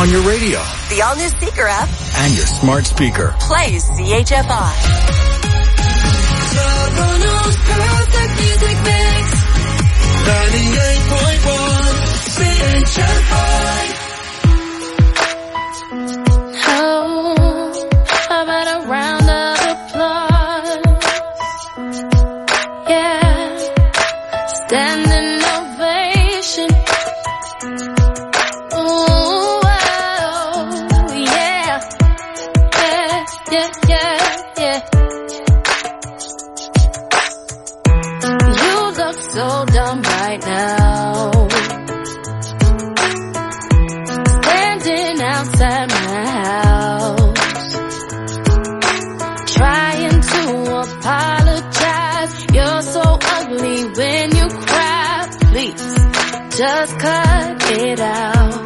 on your radio, the all-new Seeker app, and your smart speaker. Play CHFI. Toronto's perfect music mix. 98.1 CHFI. Oh, how about a round of applause? Yeah, standing ovation. Ooh, oh, yeah, yeah, yeah, yeah, yeah. You look so dumb right now, standing outside my house, trying to apologize. You're so ugly when you cry. Please, just cut it out.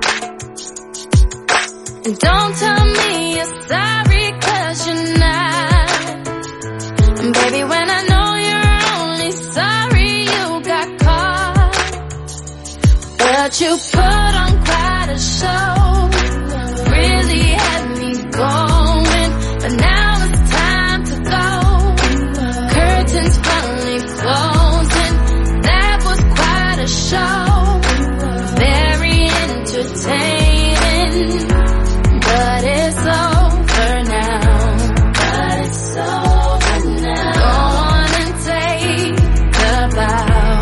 And don't tell me you're sorry, 'cause you're not. And baby, when I know you're only sorry you got caught, but you put on quite a show, really had me going, but now it's time to go. Curtains finally closing, that was quite a show, very entertaining, but it's over now. But it's over now. Go on and take a bow.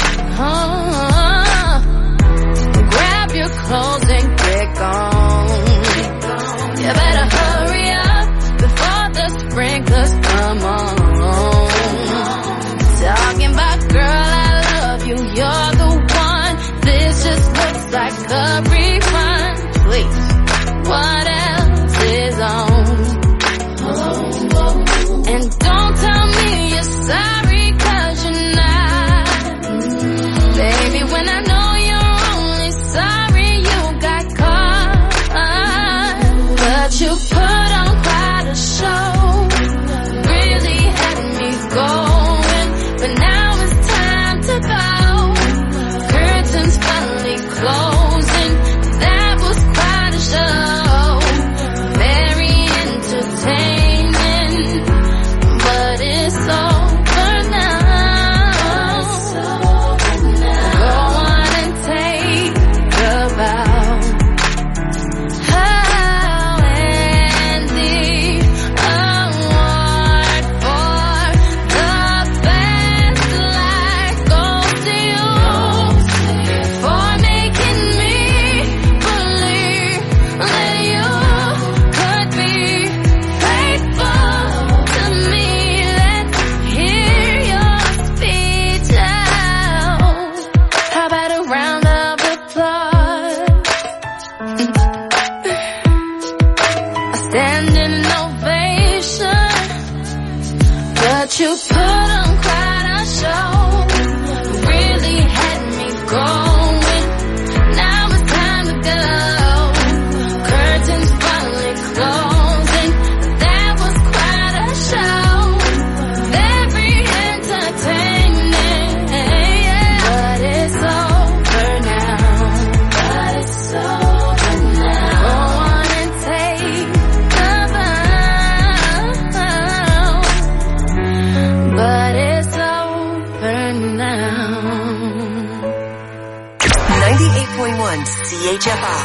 Oh, grab your clothes and get gone. You better hurry up before the sprinklers come on. Talking about, girl, I love you, you're the one. This just looks like a refund. Please, what else is on? And don't tell me you're sorry, 'cause you're not. Baby, when I know you're only sorry you got caught, but you put on quite a show, really had me going, but now it's time to go. Curtains finally closing, that was quite a show, very entertaining, but it's over now. Go on and take a bow. Oh, and the award for the best life goes to you, for making me believe that you could be faithful to me. Let's hear your speech out. How about a round of applause? A standing ovation, but you put on quite a show, really had me going, now it's time to go. Curtains finally closing, that was quite a show, very entertaining, but it's over now. But it's over now. Go on and take a bow, but it's over now. 98.1 CHFI.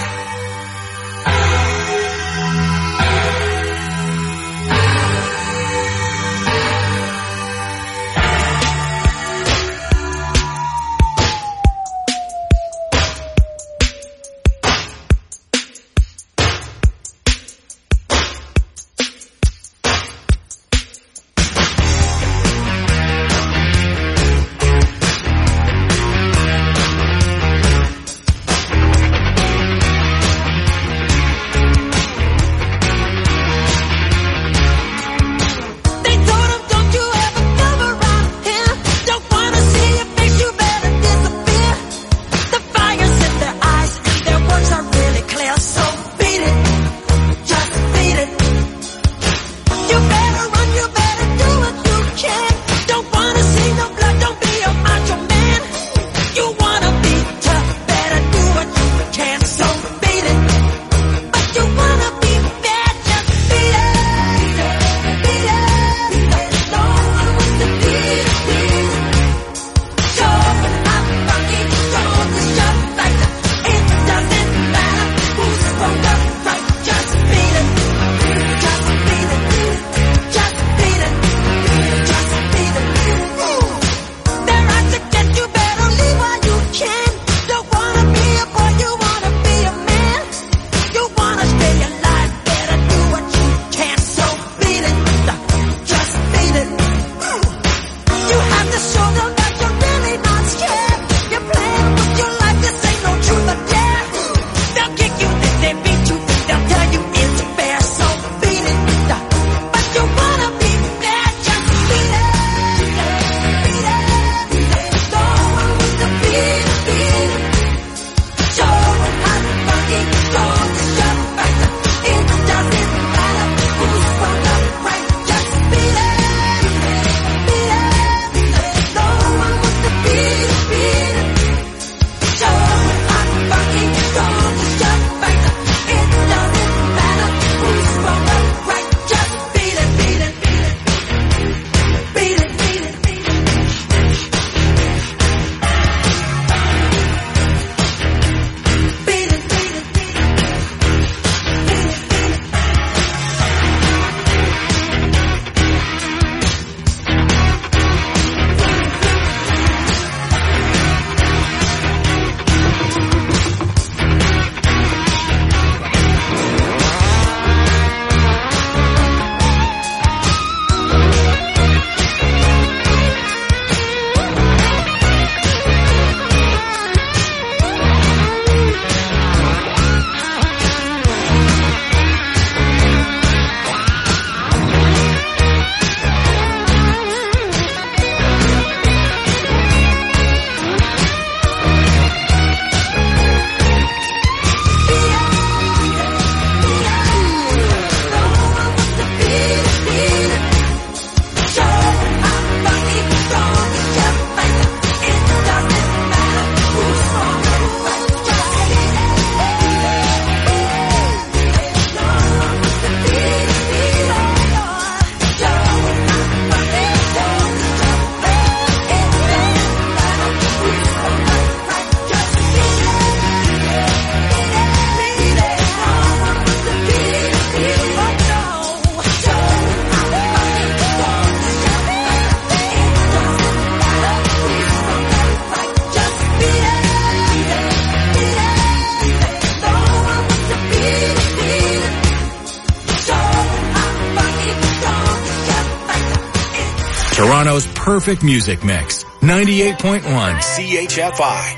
Toronto's perfect music mix. 98.1 CHFI.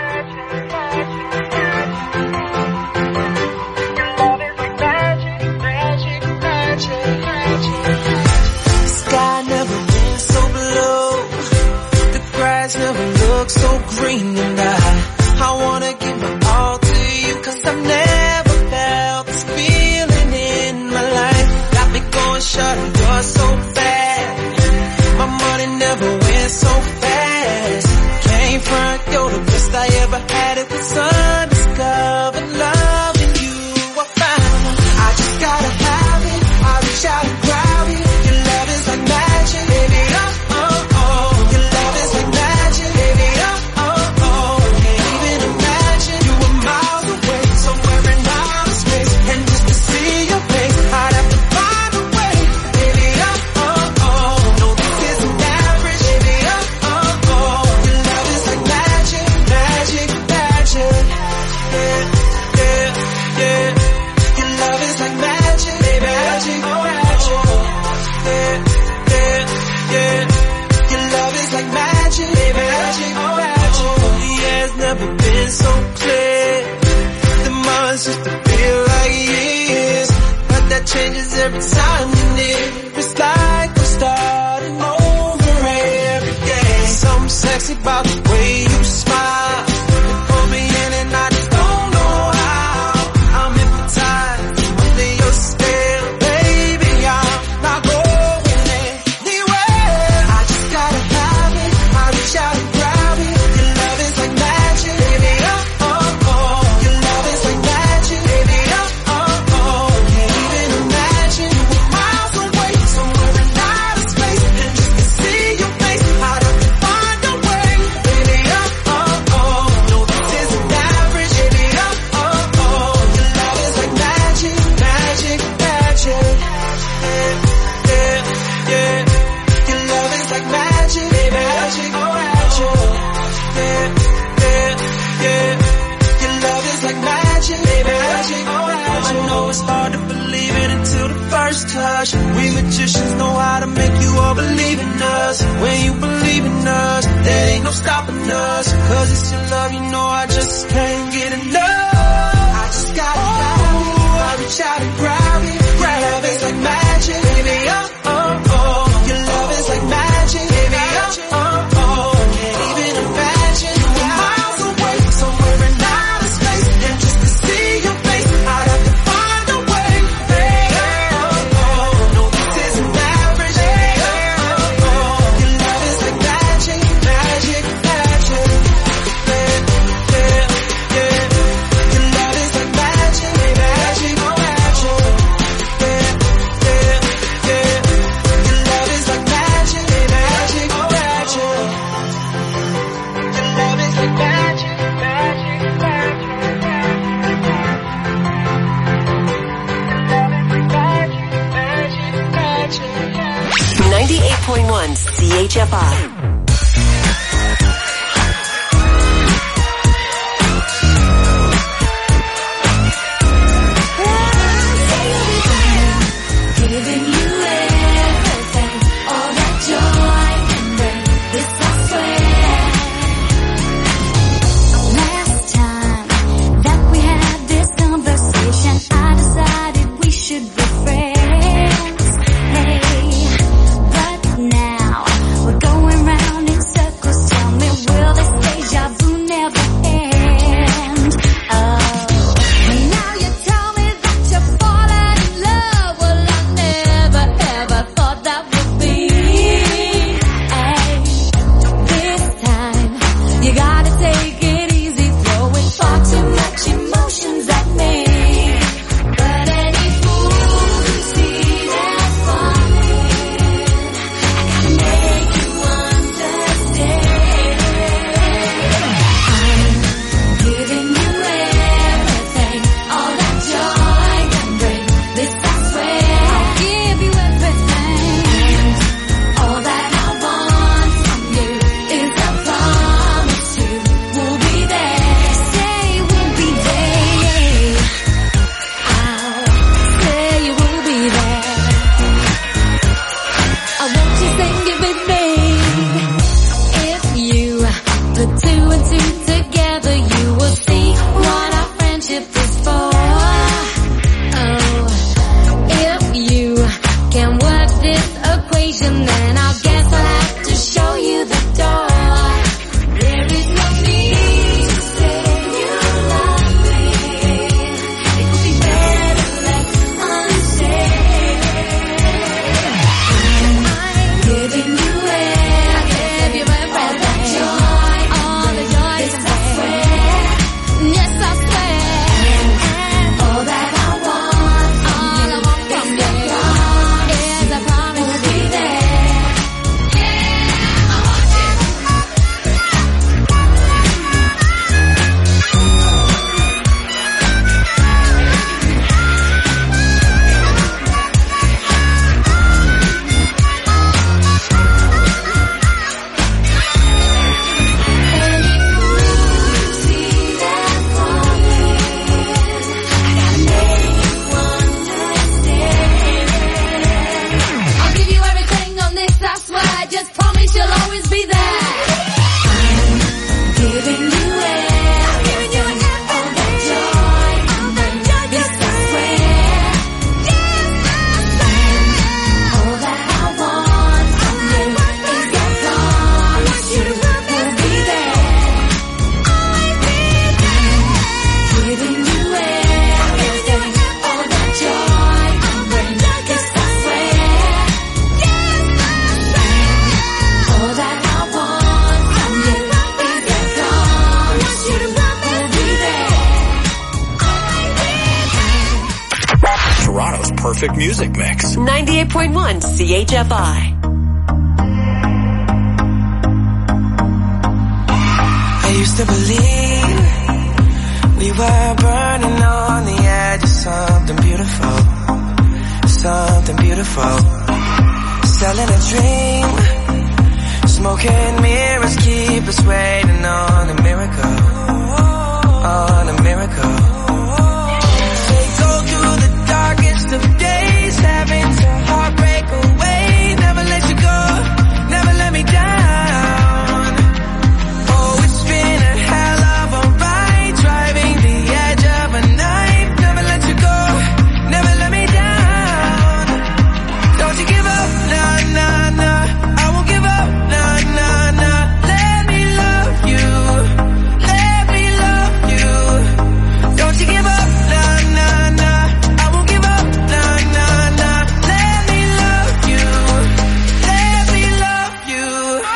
Sky never been so blue. The grass never looked so green. And I wanna give my all to you, 'cause I've never felt this feeling in my life. Got me going shut and you're so fast. My money never went so fast. Came front, you're the best I ever had. It was undiscovered love in you I found. I just gotta have it. I reach out and grab it. Your love is like magic, baby. Oh, oh, oh. Your love is like magic, baby. Oh, oh, oh. Can't even imagine you were miles away, somewhere in outer space. And just to see your face, I'd have to find a way, baby. Oh, oh, oh. No, this isn't average, baby. Oh, oh, oh. Your love is like magic, magic, magic. Yeah, yeah, yeah. Your love is like magic, baby. Magic, oh, magic. Yeah, yeah, yeah. Your love is like magic, baby. Magic, oh, magic. Yeah, it's never been so clear. The months used to feel like years, but that changes every time you're near. It's like we're starting over every day. Something sexy about the way you smile. You pull me in and I just don't know how. I'm hypnotized under your stare, baby. I'm not going anywhere. I just gotta have it. I reach out and grab it. Your love is like magic, baby. Oh, oh, oh. Your love is like magic, baby. Oh, oh, oh. Can't even imagine you were miles away, somewhere in outer space. And just to see your face, I'd have to find a way, baby. Oh, oh, oh. No, this isn't average, baby. Oh, oh, oh. Your love is like magic, magic, magic. Yeah, yeah, yeah. Your love is like magic, baby. Magic, oh, magic. Yeah, yeah, yeah. Your love is like magic, baby. Magic, oh, magic. I know it's hard to believe it until the first touch. We magicians know how to make you all believe in us. When you believe in us, there ain't no stopping us. 'Cause it's your love, you know I just can't get enough. I just gotta have it. I reach out and grab it. Grab it like magic, baby. Oh, oh, oh. Your love is like magic, baby. Oh, oh, oh. Can't even imagine you were miles away, somewhere in outer space. And just to see your face, I'd have to find a way, baby. Oh, oh. No, this isn't average, baby. Oh, oh. Your love is like magic, magic, magic. Yeah, yeah, yeah. Your love is like magic, baby. Magic, oh, magic. Yeah, yeah, yeah. Your love is like magic, baby. Magic, oh, magic. Your love is like magic, magic, magic. Your love is like magic, magic, magic. 98.1 CHFI. Giving you everything, all that joy can bring. This I swear. Last time that we had this conversation, I decided we should be friends. Hey, but now we're going round perfect music mix. 98.1 CHFI. I used to believe we were burning on the edge of something beautiful. Something beautiful. Selling a dream. Smoking mirrors keep us waiting on a miracle. On a miracle. They go through the darkest of days, having to heartbreak away. Never let you go, never let me down. Oh, it's been a hell of a ride, driving the edge of a knife. Never let you go, never let me down. Don't you give up, nah, nah, nah. I won't give up, nah, nah, nah. Let me love you, let me love you. Don't you give up, nah, nah, nah. I won't give up, nah, nah, nah. Let me love you, let me love you.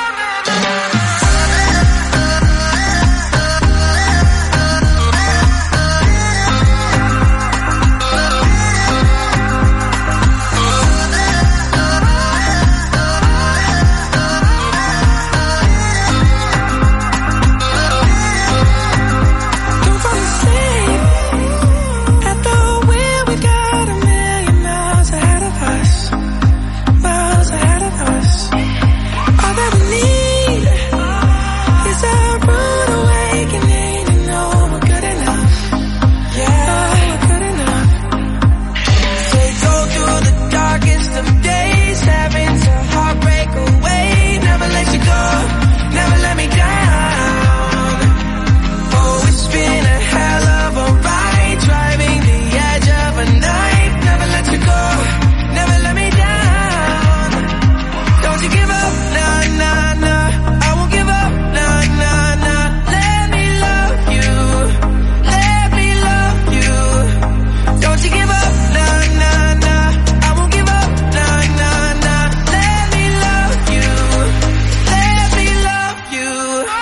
Don't fall asleep at the wheel. We got a million miles ahead of us. Miles ahead of us. All that we need is a rude awakening to know we're good enough. Yeah, we're good enough. They go through the darkest of days, having to heartbreak away. Never let you go, never let me down. Oh, it's been a hell of a ride, driving the edge of a knife. Never let you go, never let me down. Don't you give up, nah, nah, nah. I won't give up, nah, nah, nah. Let me love you, let me love you. Don't you give up, nah, nah, nah. I won't give up, nah, nah, nah. Let me love you, let me love you.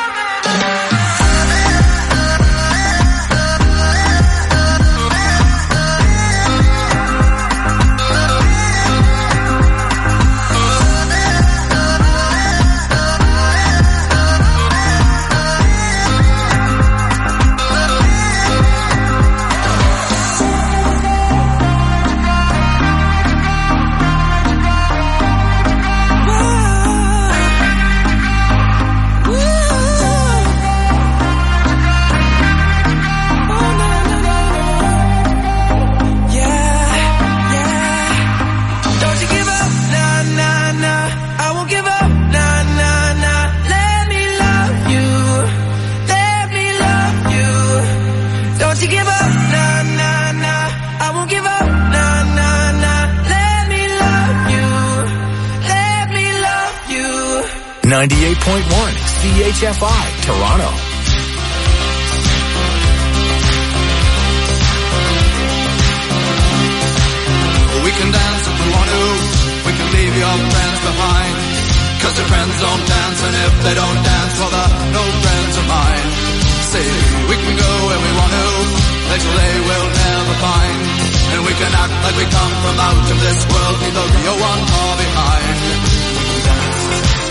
Don't you give up, nah, nah, nah. I won't give up, nah, nah, nah. Let me love you, let me love you. Don't you give up, nah, nah, nah. I won't give up, nah, nah, nah. Let me love you, let me love you. 98.1 CHFI, Toronto. We can dance if we want to. We can leave your friends behind. 'Cause your friends don't dance, and if they don't dance, well, they're no friends of mine. See, we can go where we want to, places they will never find. And we can act like we come from out of this world, leave the real one far behind. We can dance.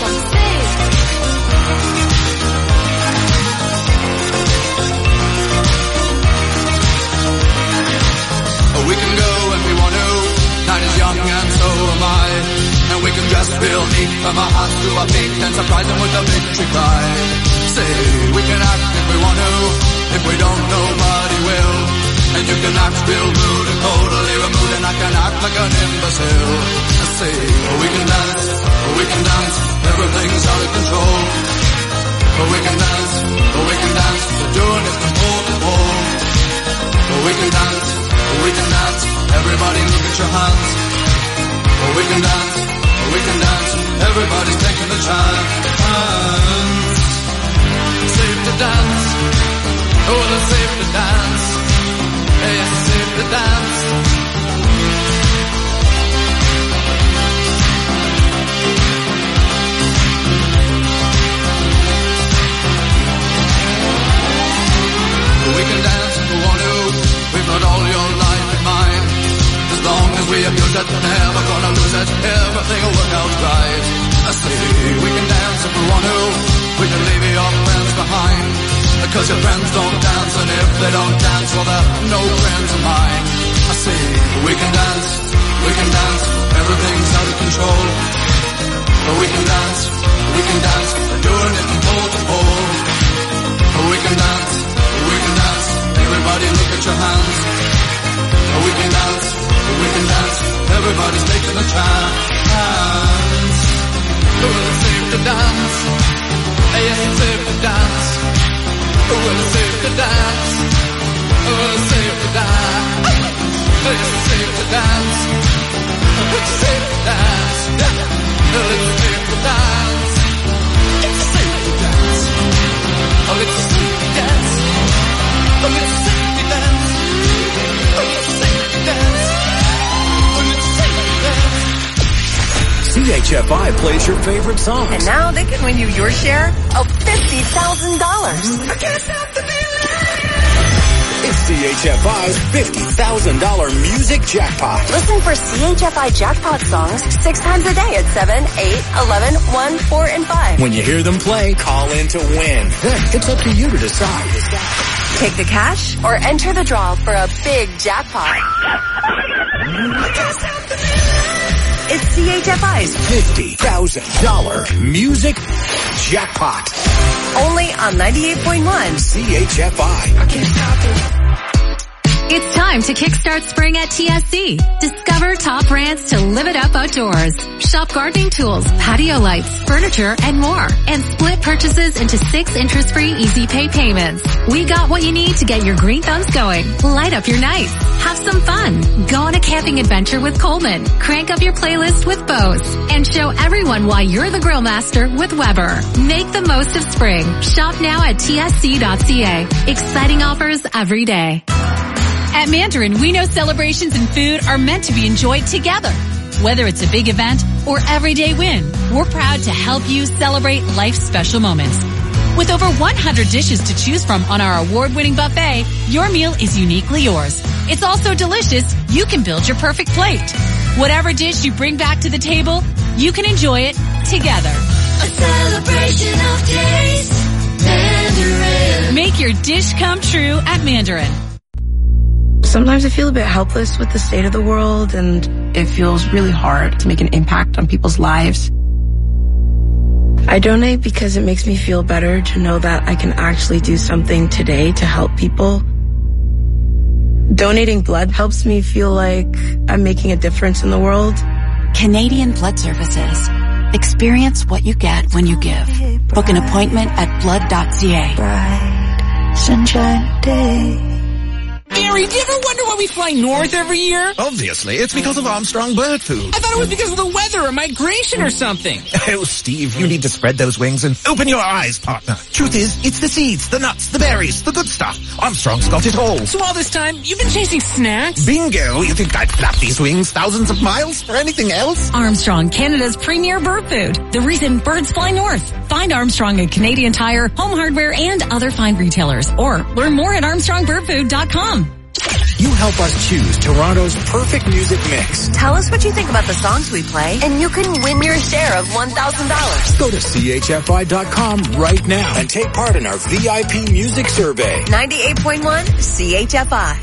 We can go if we want to. Night is young and so am I. And we can dress real neat from our hearts to our feet and surprise them with a victory cry. Say, we can act if we want to. If we don't, nobody will. And you can act real rude and totally removed, and I can act like an imbecile. Say, we can dance, everything's out of control. We can dance, we're doing it from pole to pole. We can dance, everybody look at your hands. We can dance, everybody's taking the chance. Safe to dance, oh, it's safe to dance. Yes, it's safe to dance. say we can dance if we want to. We can leave your friends behind, because your friends don't dance, and if they don't dance, well, they're no friends of mine. I say we can dance, everything's out of control. But we can dance, we're doing it from pole to pole. We can dance, everybody look at your hands. We can dance, everybody's taking a chance. Well, it's safe to dance, yes, it's safe to dance. Well, it's safe to dance, well, it's safe to dance. Yes, it's safe to dance, it's safe to dance. Well, it's safe to dance, it's safe to dance. Oh, it's safe to dance, oh, it's safe to dance, oh, it's safe to dance, oh, it's safe to dance. CHFI plays your favorite songs. And now they can win you your share of $50,000. I can't stop the feeling. It's CHFI's $50,000 music jackpot. Listen for CHFI jackpot songs 6 times a day at 7, 8, 11, 1, 4, and 5. When you hear them play, call in to win. Then it's up to you to decide. Take the cash or enter the draw for a big jackpot. It's CHFI's $50,000 music jackpot. only on 98.1 CHFI. I can't stop it. It's time to kickstart spring at TSC. Discover top brands to live it up outdoors. Shop gardening tools, patio lights, furniture, and more. And split purchases into 6 interest-free easy pay payments. We got what you need to get your green thumbs going. Light up your nights. Have some fun. Go on a camping adventure with Coleman. Crank up your playlist with Bose. And show everyone why you're the grill master with Weber. Make the most of spring. Shop now at tsc.ca. Exciting offers every day. At Mandarin, we know celebrations and food are meant to be enjoyed together. Whether it's a big event or everyday win, we're proud to help you celebrate life's special moments. With over 100 dishes to choose from on our award-winning buffet, your meal is uniquely yours. It's also delicious. You can build your perfect plate. Whatever dish you bring back to the table, you can enjoy it together. A celebration of taste. Mandarin. Make your dish come true at Mandarin. Sometimes I feel a bit helpless with the state of the world, and it feels really hard to make an impact on people's lives. I donate because it makes me feel better to know that I can actually do something today to help people. Donating blood helps me feel like I'm making a difference in the world. Canadian Blood Services. Experience what you get when you give. Book an appointment at blood.ca. Bright sunshine day. Gary, do you ever wonder why we fly north every year? Obviously, it's because of Armstrong Bird Food. I thought it was because of the weather or migration or something. Oh, Steve, you need to spread those wings and open your eyes, partner. Truth is, it's the seeds, the nuts, the berries, the good stuff. Armstrong's got it all. So all this time, you've been chasing snacks? Bingo! You think I'd flap these wings thousands of miles for anything else? Armstrong, Canada's premier bird food. The reason birds fly north. Find Armstrong at Canadian Tire, Home Hardware, and other fine retailers. Or learn more at armstrongbirdfood.com. You help us choose Toronto's perfect music mix. Tell us what you think about the songs we play, and you can win your share of $1,000. Go to CHFI.com right now and take part in our VIP music survey. 98.1 CHFI.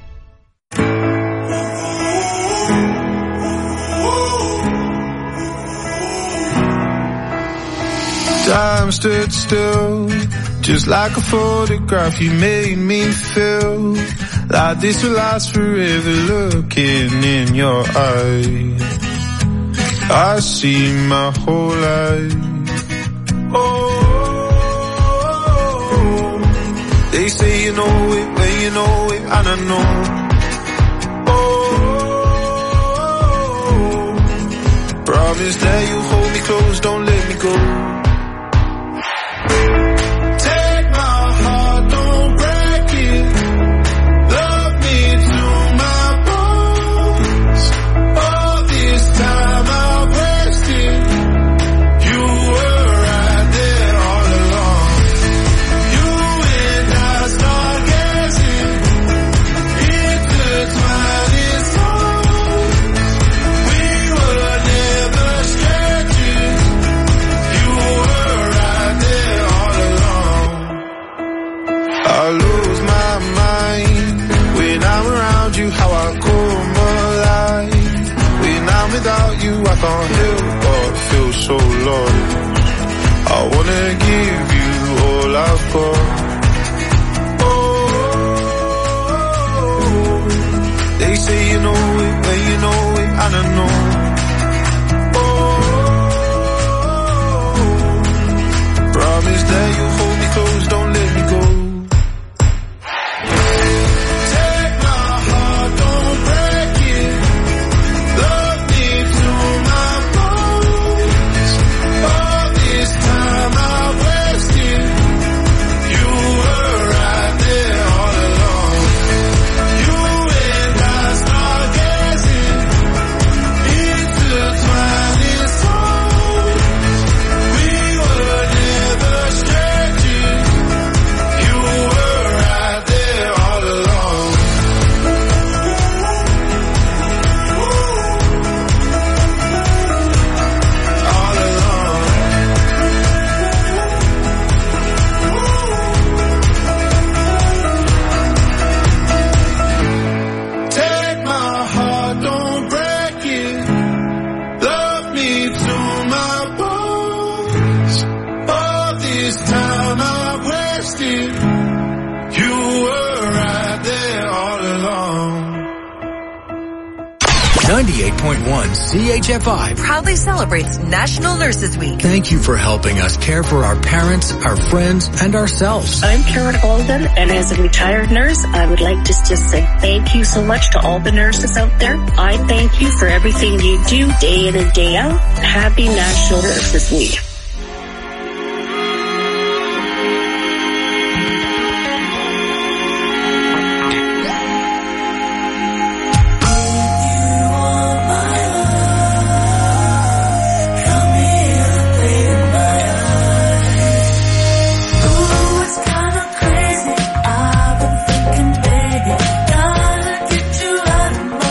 Time stood still, just like a photograph. You made me feel like this will last forever. Looking in your eyes, I see my whole life. Oh, they say you know it when you know it, and I know. Oh, promise that you hold me close, don't let me go. can't help but feel so lost. I wanna give you all I've got. Oh, they say you know it, but you know it, and I know. Promise that you'll hold me close, don't let me go. Take my heart, don't break it. Love me to my bones. All this time I wasted. You were right there all along. You and I start guessing, intertwining souls. We were never strangers. You were right there all along. All along. Take my heart, don't break it. Love me to my bones. All this time I wasted. You were right there all along. 98.1 CHFI Proudly celebrates National Nurses Week. Thank you for helping us care for our parents, our friends, and ourselves. I'm Karen Alden, and as a retired nurse, I would like to just say thank you so much to all the nurses out there. I thank you for everything you do day in and day out. Happy National Nurses Week.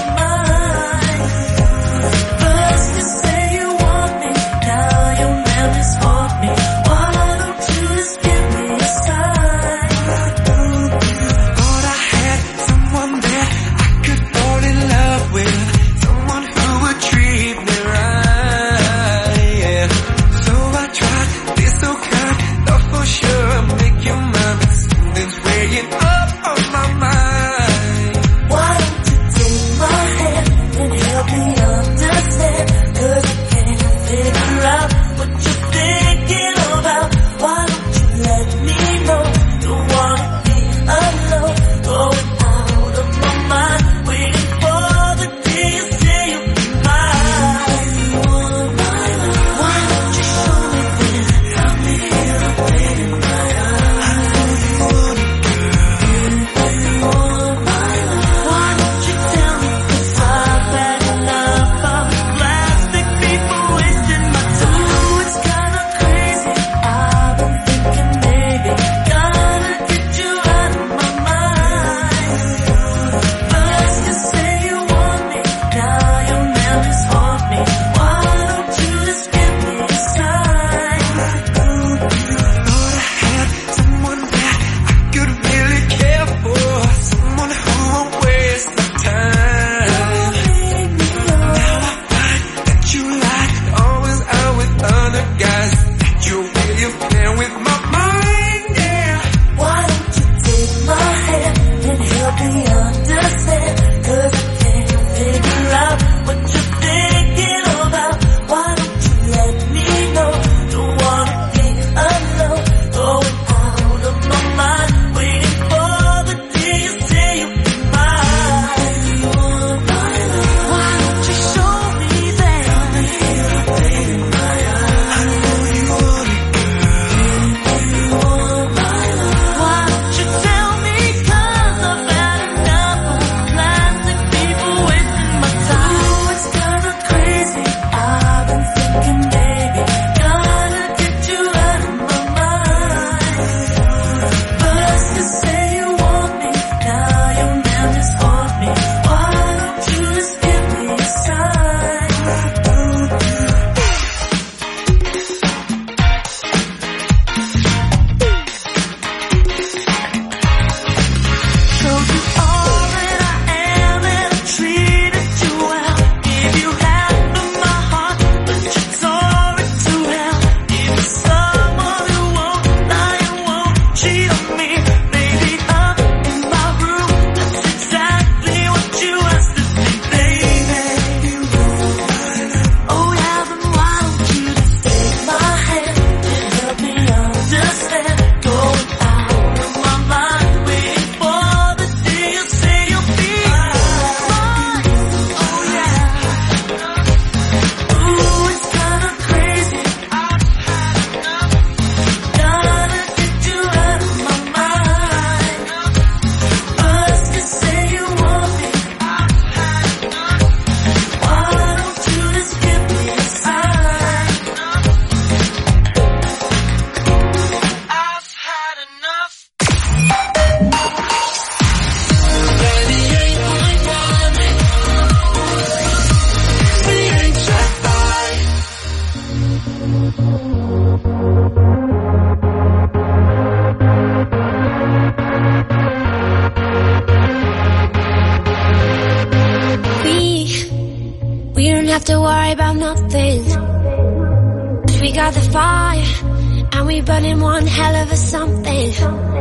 First you say you want me, now you're never by the fire, and we burning one hell of a something.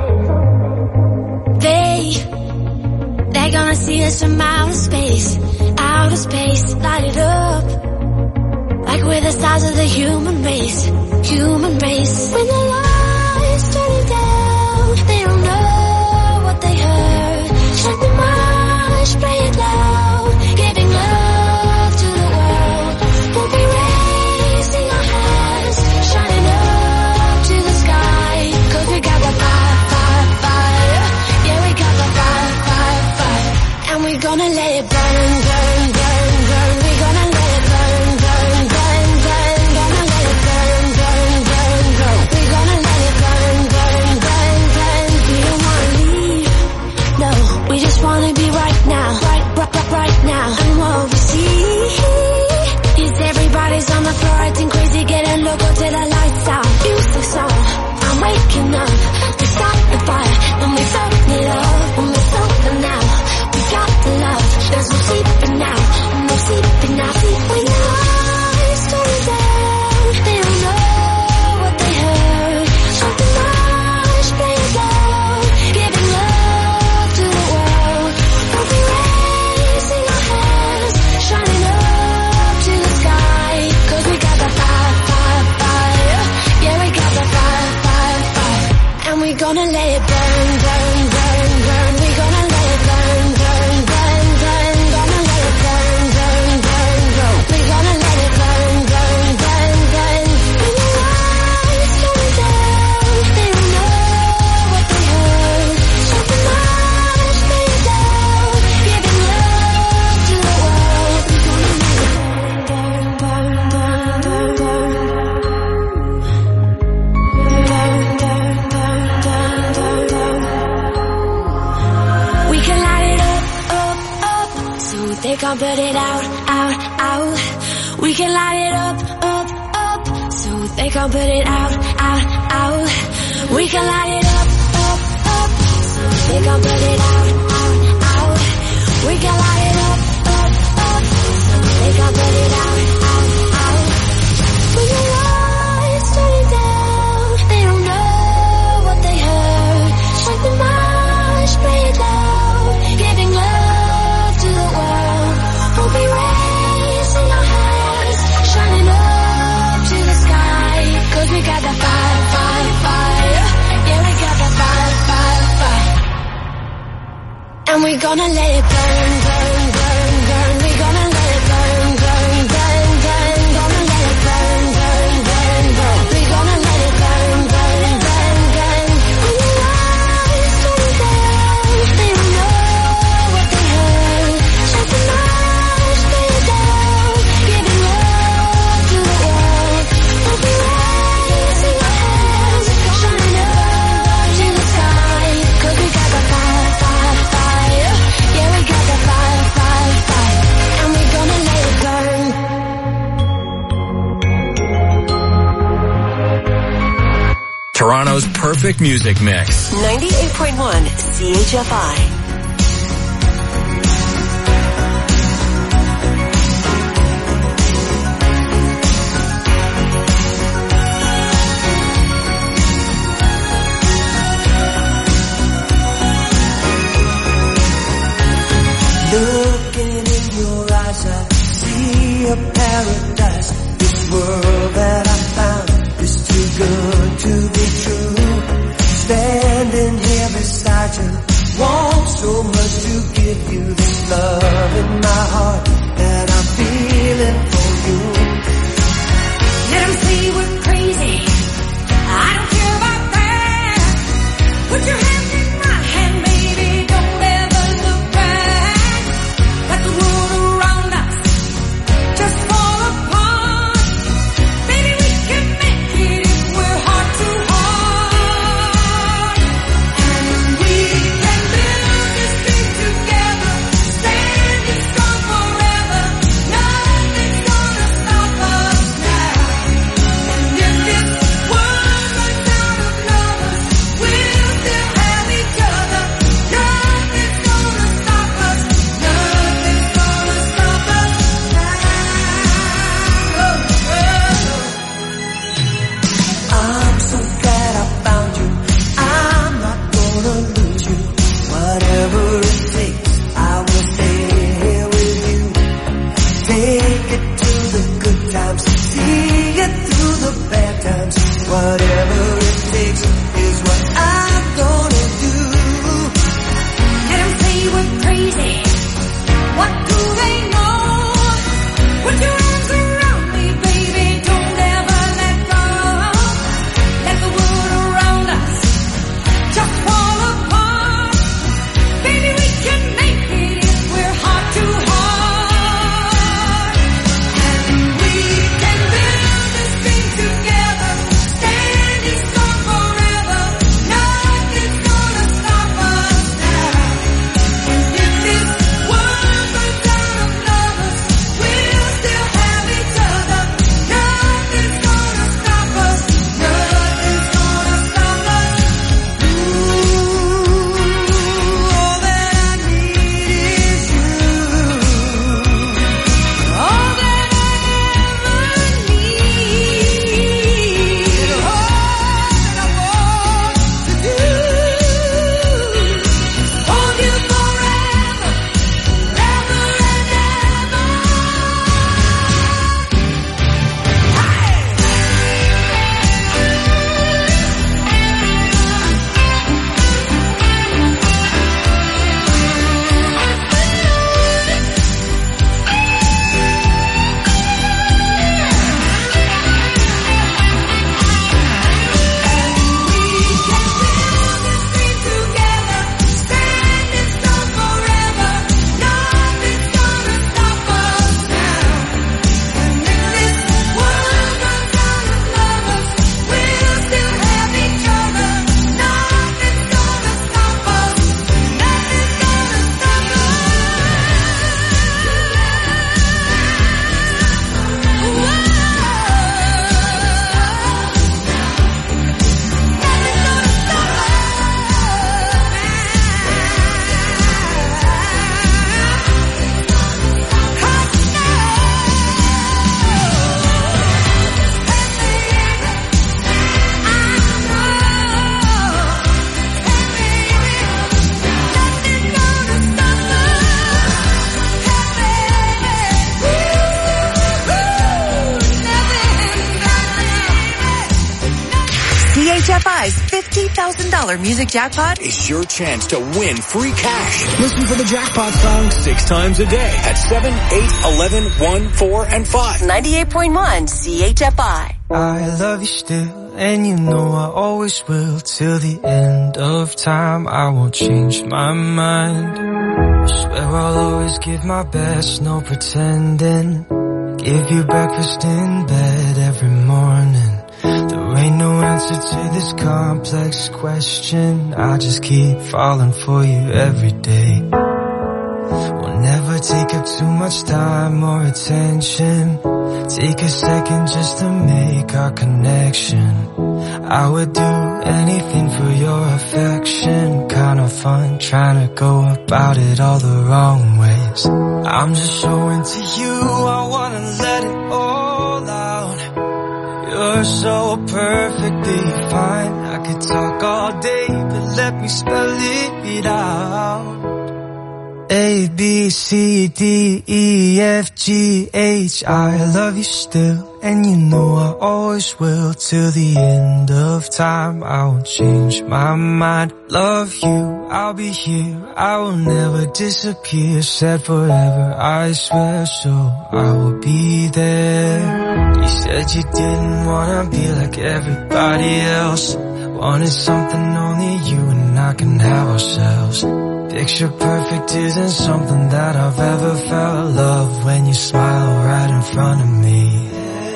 They're gonna see us from outer space, light it up, like we're the stars of the human race. When the lights turn down, they don't know what they heard. Shut the march, play it loud, giving love to the world. We'll be raising our hands, shining up to the sky, 'cause we got the fire, yeah, we got the fire, and we're gonna let it burn, burn, burn, burn. We're gonna let it burn, burn, burn, burn. Gonna let it burn, burn, burn, burn. We're gonna let it burn, burn, burn, burn. We don't wanna leave, no, we just wanna be right now, right now. And what we see is everybody's on the floor acting crazy, getting loco till the lights out. Music song, I'm waking up to start the fire, and we felt it up, and we felt it now. We got the love, there's no sleeping now, no sleeping now. When the lights turn down, they don't know what they heard. Shut the march, play it loud, giving love to the world. We'll be raising our hands, shining up to the sky, 'cause we got the fire, yeah, we got the fire, and we're gonna let it burn, burn, burn, burn. We're gonna let it burn, burn, burn, burn. Gonna let it burn, burn, burn, burn. We're gonna let it burn, burn, burn, burn. When the lights turn down, they don't know what they heard. Shut the march, play it loud, giving love to the world. We're gonna let it burn, burn, burn, burn, burn, burn. We can light it up, so they can't put it out. We can light it up, so they can't put it out. We can light it up, so they can't put it out. We can light it up, so they can't put it out. When the lights turn down, they don't know what they heard. Shut the march, play it loud, giving love to the world. We'll be raising our hands, shining up to the sky, 'cause we got the fire, yeah, we got the fire, and we're gonna let it burn, burn, burn, burn. We're gonna let it burn, burn, burn, burn. Gonna let it burn, burn, burn, burn. We're gonna let it burn, burn, burn, burn. When the lights turn down, they don't know what they heard. Shut the march, play it down, giving love to the world. We'll be raising our hands, shining up to the sky, 'cause we got the fire, yeah, we got the fire, and we're gonna let it burn. Toronto's perfect music mix. 98.1 CHFI. Looking in your eyes, I see a paradise. This world that I found is too good to be true. Standing here beside you, want so much to give you this love in my heart that I'm feeling for you. Let 'em say we're crazy, I don't care about that. Put your hand in my hand, baby, don't ever look back. Let the world around us just fall apart. Baby, we can make it if we're heart to heart. And we can build this thing together, standing strong forever. Nothing's gonna stop us now. And if this world runs out of lovers, we'll still have $50,000 music jackpot is your chance to win free cash. Listen for the jackpot song 6 times a day at 7, 8, 11, 1, 4, and 5. 98.1 CHFI. I love you still, and you know I always will. Till the end of time, I won't change my mind. I swear I'll always give my best, no pretending. Give you breakfast in bed every morning. There ain't no answer to this complex question. I just keep falling for you every day. We'll never take up too much time or attention. Take a second just to make our connection. I would do anything for your affection. Kind of fun trying to go about it all the wrong ways. I'm just so into you, I wanna let it all out. You're so perfectly fine. I could talk all day, but let me spell it out. A, B, C, D, E, F, G, H. I love you still, and you know I always will. Till the end of time, I won't change my mind. Love you, I'll be here, I will never disappear. Said forever, I swear, so I will be there. You said you didn't wanna be like everybody else. Wanted something only you and I can have ourselves. Picture perfect isn't something that I've ever felt. Love when you smile right in front of me.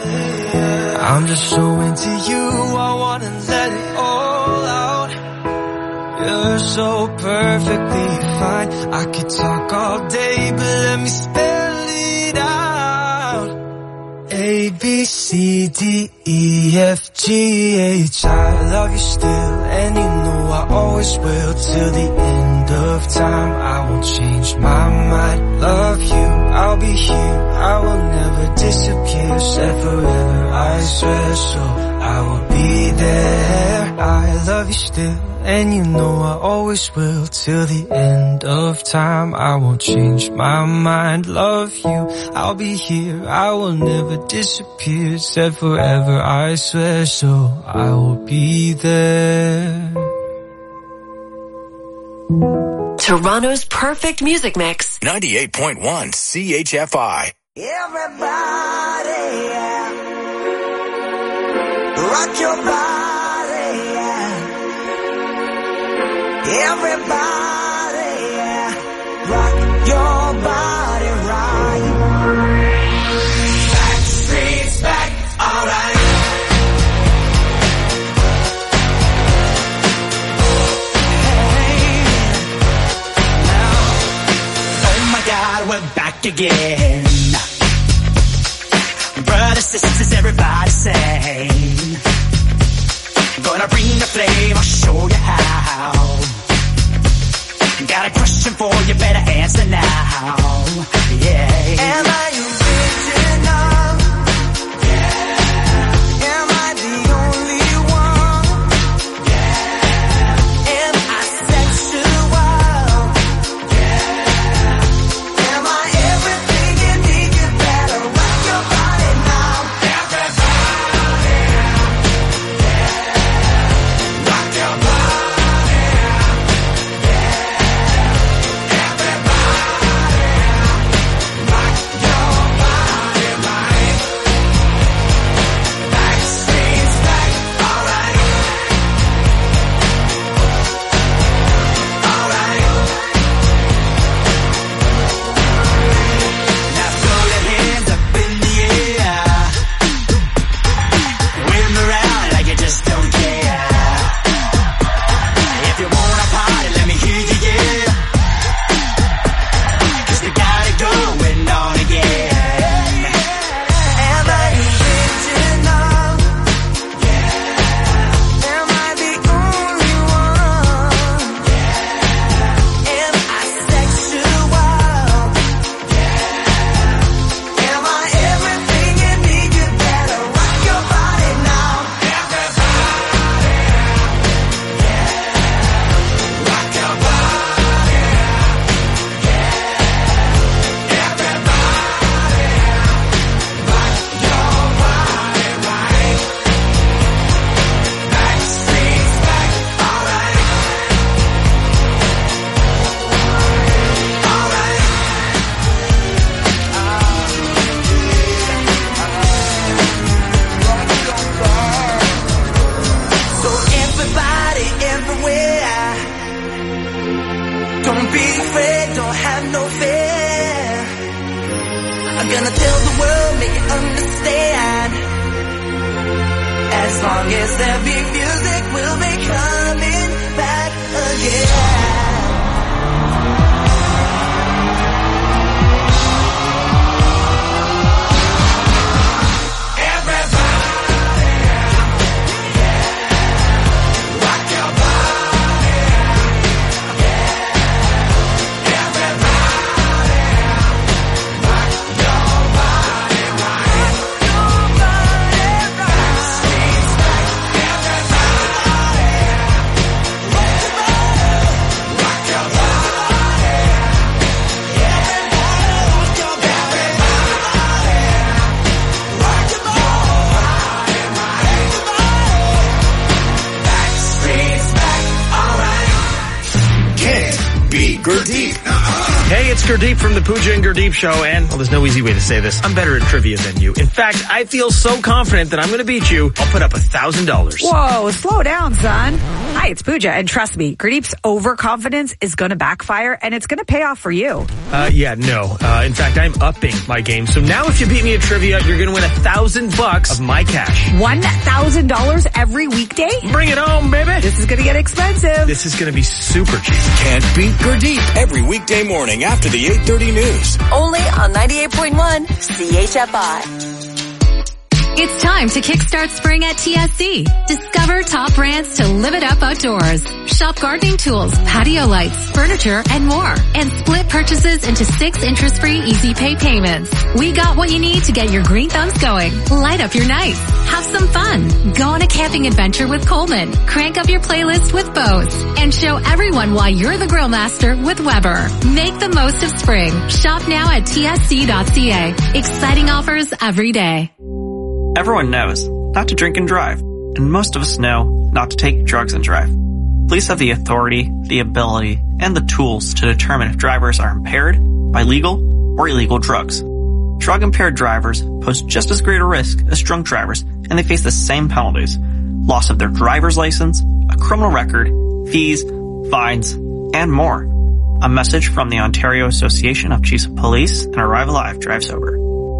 I'm just so into you, I wanna let it all out. You're so perfectly fine. I could talk all day, but let me spell it out. A, B, C, D, E, F, G, H. I love you still, and you know I always will. Till the end of time, I won't change my mind. Love you, I'll be here, I will never disappear. Said forever, I swear, so I will be there. I love you still, and you know I always will. Till the end of time, I won't change my mind. Love you, I'll be here, I will never disappear. Said forever, I swear, so I will be there. Toronto's perfect music mix. 98.1 CHFI. Everybody, yeah. Rock your body, yeah. Everybody, yeah. Rock your body right. Back streets back, alright. We're back again. Brothers, sisters, everybody sing. Gonna bring the flame, I'll show you how. Got a question for you, better answer now. Yeah. Am I original? Yeah. Am I the only one? Yeah. Am I sexual? Yeah. Am I everything you need? You better rock your body now. Everybody, yeah. Rock your body, yeah. Everybody, Don't be afraid, don't have no fear. I'm gonna tell the world, make it understand. As long as there be music, we'll be coming back again. Gurdeep. Hey, it's Gurdeep from the Pooja and Gurdeep Show, and, well, there's no easy way to say this. I'm better at trivia than you. In fact, I feel so confident that I'm going to beat you, I'll put up $1,000. Whoa, slow down, son. Hi, it's Pooja, and trust me, Gurdeep's overconfidence is going to backfire, and it's going to pay off for you. In fact, I'm upping my game. So now if you beat me at trivia, you're going to win $1,000 of my cash. $1,000 every weekday? Bring it home, baby. This is going to get expensive. This is going to be super cheap. Can't beat Gurdeep every weekday morning after the 8:30 news. Only on 98.1 CHFI. It's time to kickstart spring at TSC. Discover top brands to live it up outdoors. Shop gardening tools, patio lights, furniture, and more. And split purchases into 6 interest-free easy pay payments. We got what you need to get your green thumbs going. Light up your nights. Have some fun. Go on a camping adventure with Coleman. Crank up your playlist with Bose. And show everyone why you're the grill master with Weber. Make the most of spring. Shop now at tsc.ca. Exciting offers every day. Everyone knows not to drink and drive, and most of us know not to take drugs and drive. Police have the authority, the ability, and the tools to determine if drivers are impaired by legal or illegal drugs. Drug-impaired drivers pose just as great a risk as drunk drivers, and they face the same penalties: loss of their driver's license, a criminal record, fees, fines, and more. A message from the Ontario Association of Chiefs of Police and Arrive Alive Drive Sober.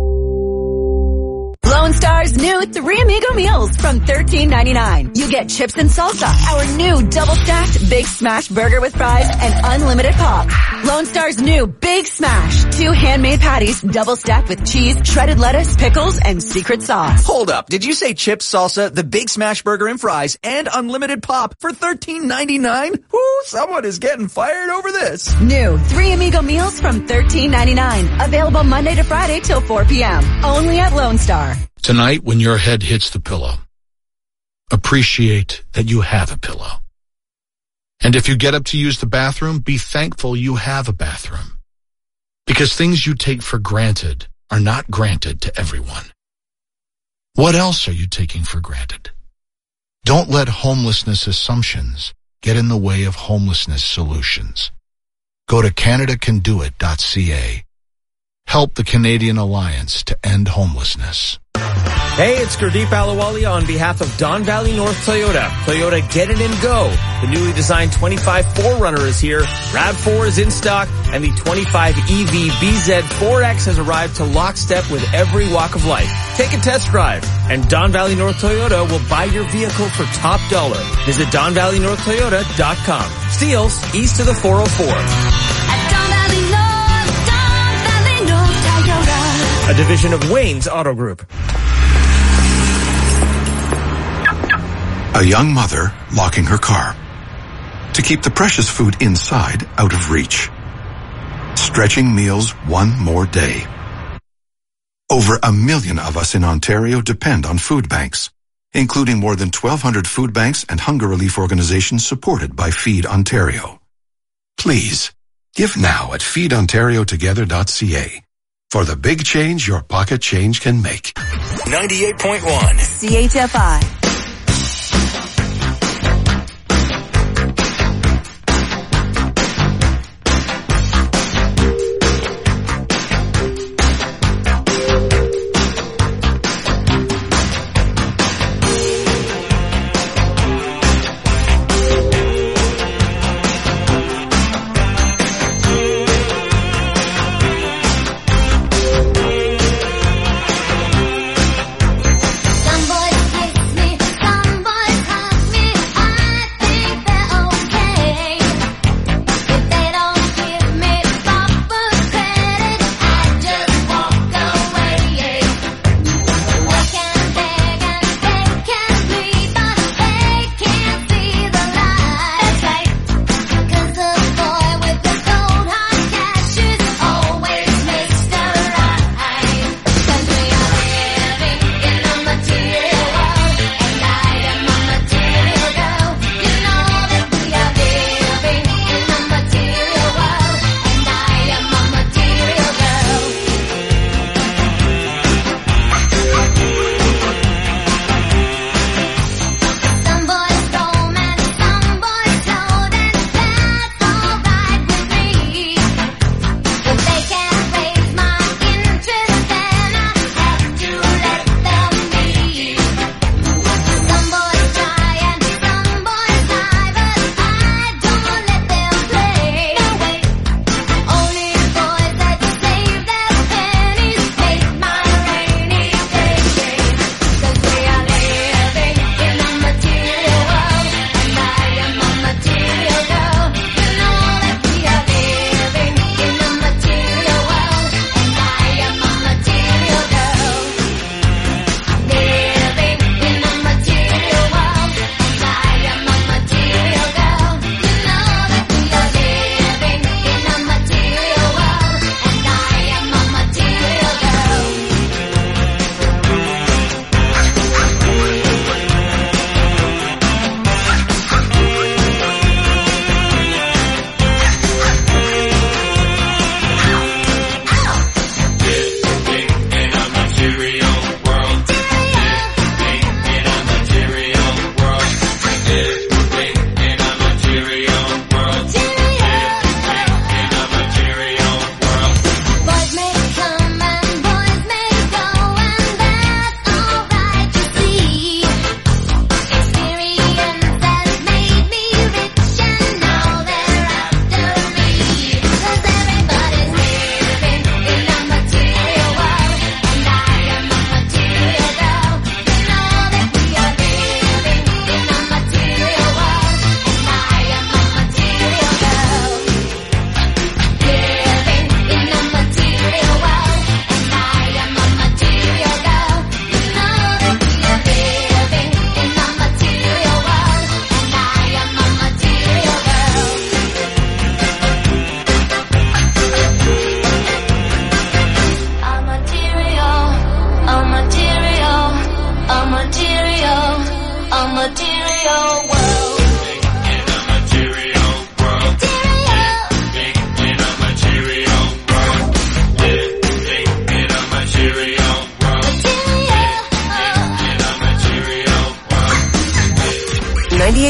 Lone Star's new 3 Amigo meals from $13.99. You get chips and salsa, our new double-stacked Big Smash burger with fries, and unlimited pop. Lone Star's new Big Smash, 2 handmade patties, double-stacked with cheese, shredded lettuce, pickles, and secret sauce. Hold up. Did you say chips, salsa, the Big Smash burger and fries, and unlimited pop for $13.99? Ooh, someone is getting fired over this. New 3 Amigo meals from $13.99. Available Monday to Friday till 4 p.m. Only at Lone Star. Tonight, when your head hits the pillow, appreciate that you have a pillow. And if you get up to use the bathroom, be thankful you have a bathroom. Because things you take for granted are not granted to everyone. What else are you taking for granted? Don't let homelessness assumptions get in the way of homelessness solutions. Go to CanadaCanDoIt.ca. Help the Canadian Alliance to end homelessness. Hey, it's Gurdeep Ahluwalia on behalf of Don Valley North Toyota. Toyota Get It and Go. The newly designed 25 4Runner is here. RAV4 is in stock, and the 25 EV BZ4X has arrived to lockstep with every walk of life. Take a test drive, and Don Valley North Toyota will buy your vehicle for top dollar. Visit DonValleyNorthToyota.com. Steeles east of the 404. At Don Valley North Toyota. A division of Wayne's Auto Group. A young mother locking her car to keep the precious food inside out of reach. Stretching meals one more day. Over 1 million of us in Ontario depend on food banks, including more than 1,200 food banks and hunger relief organizations supported by Feed Ontario. Please, give now at feedontariotogether.ca for the big change your pocket change can make. 98.1 CHFI.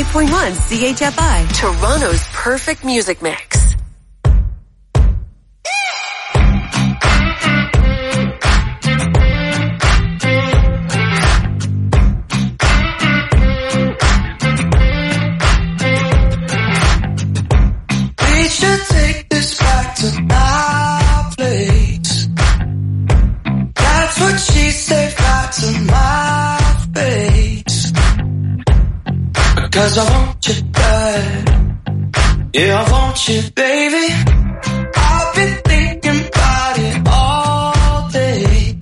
98.1 CHFI, Toronto's perfect music mix. We should take this back to our place. That's what she said right to my face. Because I want you bad. Yeah, I want you, baby. I've been thinking about it all day.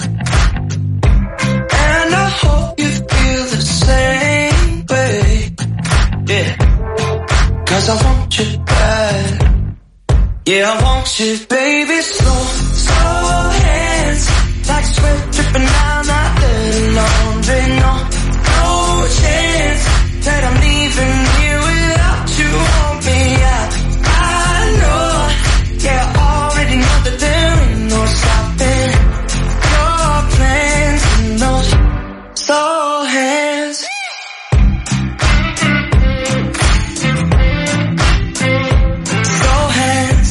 And I hope you feel the same way. Yeah. Cause I want you bad. Yeah, I want you, baby. Slow hands, like sweat dripping down that dirty laundry. No chance that I'm leaving you without you on me. I know, yeah, I already know that there ain't no stopping your plans and those slow hands. Slow hands.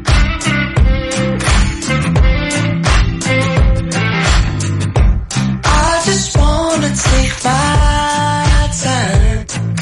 I just wanna take my time.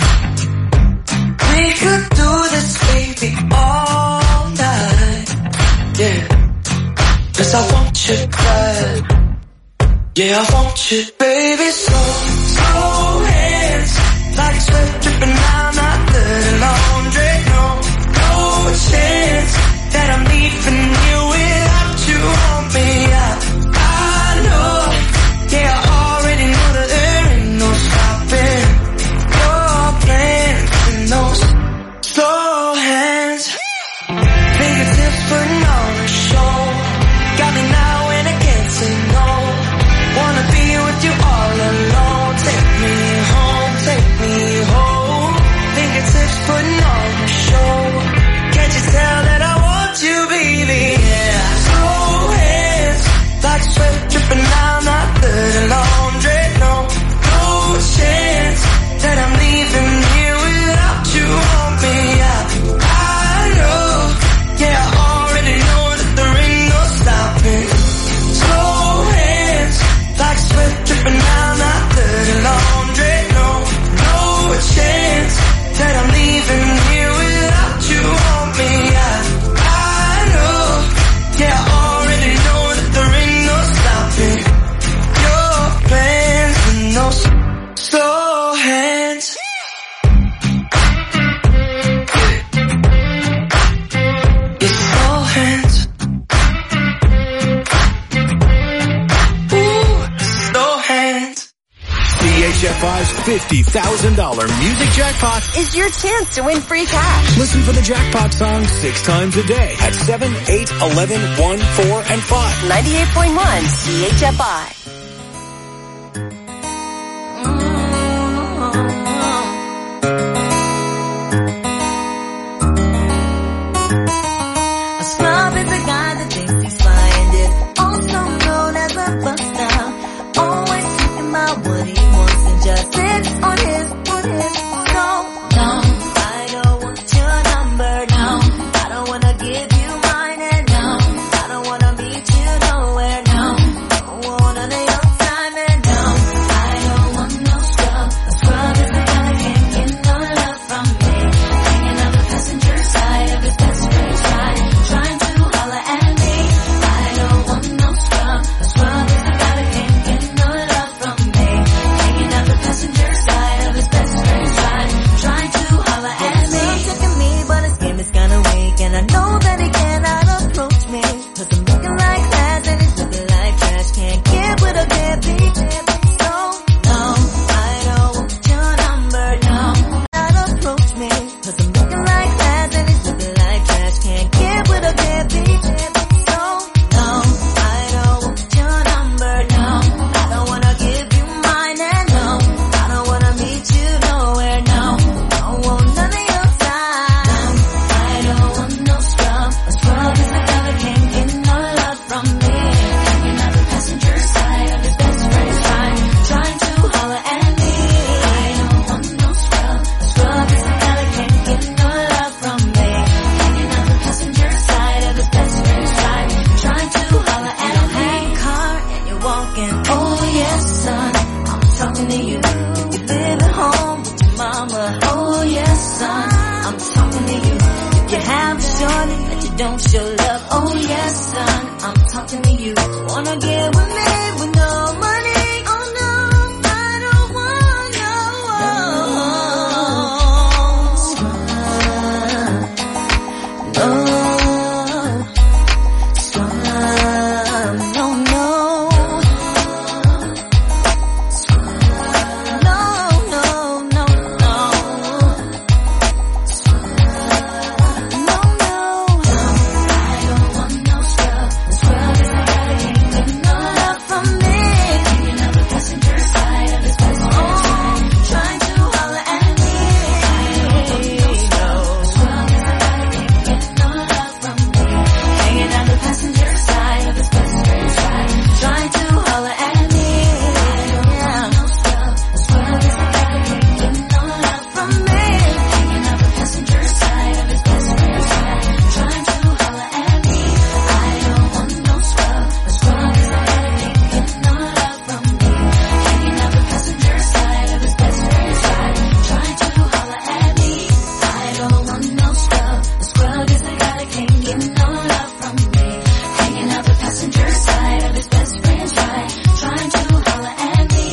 We could do this, baby, all night. Yeah, 'cause I want you bad. Yeah, I want you, baby. Slow hands, like sweat dripping down that dirty laundry. No chance that I'm leaving you without you on me. I know, yeah, I already know that there ain't no stopping your plans and those slow hands. Fingertips putting on a show. Got me now and I can't say no. Wanna be with you all alone. Take me home, take me home. Fingertips putting on a show. Can't you tell that I want you, baby? Yeah. Slow hands, like sweat dripping down that dirty laundry. No chance that I'm leaving here without you on me. I know, yeah, I already know that there ain't no stopping. Slow hands, like sweat dripping down that dirty laundry. No chance that I'm leaving here without you on me. I know, yeah, I already know that there ain't no stopping your plans and no slow hands. It's slow hands. Ooh, slow hands. CHFI's $50,000 music jackpot Is your chance to win free cash. Listen for the jackpot song 6 times a day at 7, 8, 11, 1, 4, and 5. 98.1 CHFI. A scrub is a guy that thinks he's fly and is also known as a buster. Always talking about what he wants and just sits on his no, I don't want your number, no. I don't wanna give you mine and no. I don't wanna meet you nowhere, no. Don't want none of your time and no. I don't want no scrub. A scrub is a guy that can't get no love from me. Hanging on the passenger side of his best friend's ride, trying to holler at me. I don't want no scrub. A scrub is a guy that can't get no love from me. Hanging on the passenger side of his best friend's ride, trying to holler at me. Look at me, but his game is kinda weak, and I know that he cannot approach me. 'Cause I'm looking like that, and he's looking like trash. Can't get with a deadbeat. So, no, I don't want your number, no. Not approach me. 'Cause I'm looking like that, and he's looking like trash. Can't get with a deadbeat. So, no, I don't want your number, no. I don't wanna give you mine, and no. I don't wanna meet you nowhere, no. Don't want none of your time. I don't want no scrub. A scrub is a guy that can't get no love from me. Hanging out the passenger side of his best friend's ride, trying to holler at me. I don't want no scrub. A scrub is shorty, but you don't show love. Oh yes, son, I'm talking to you. Wanna get with me?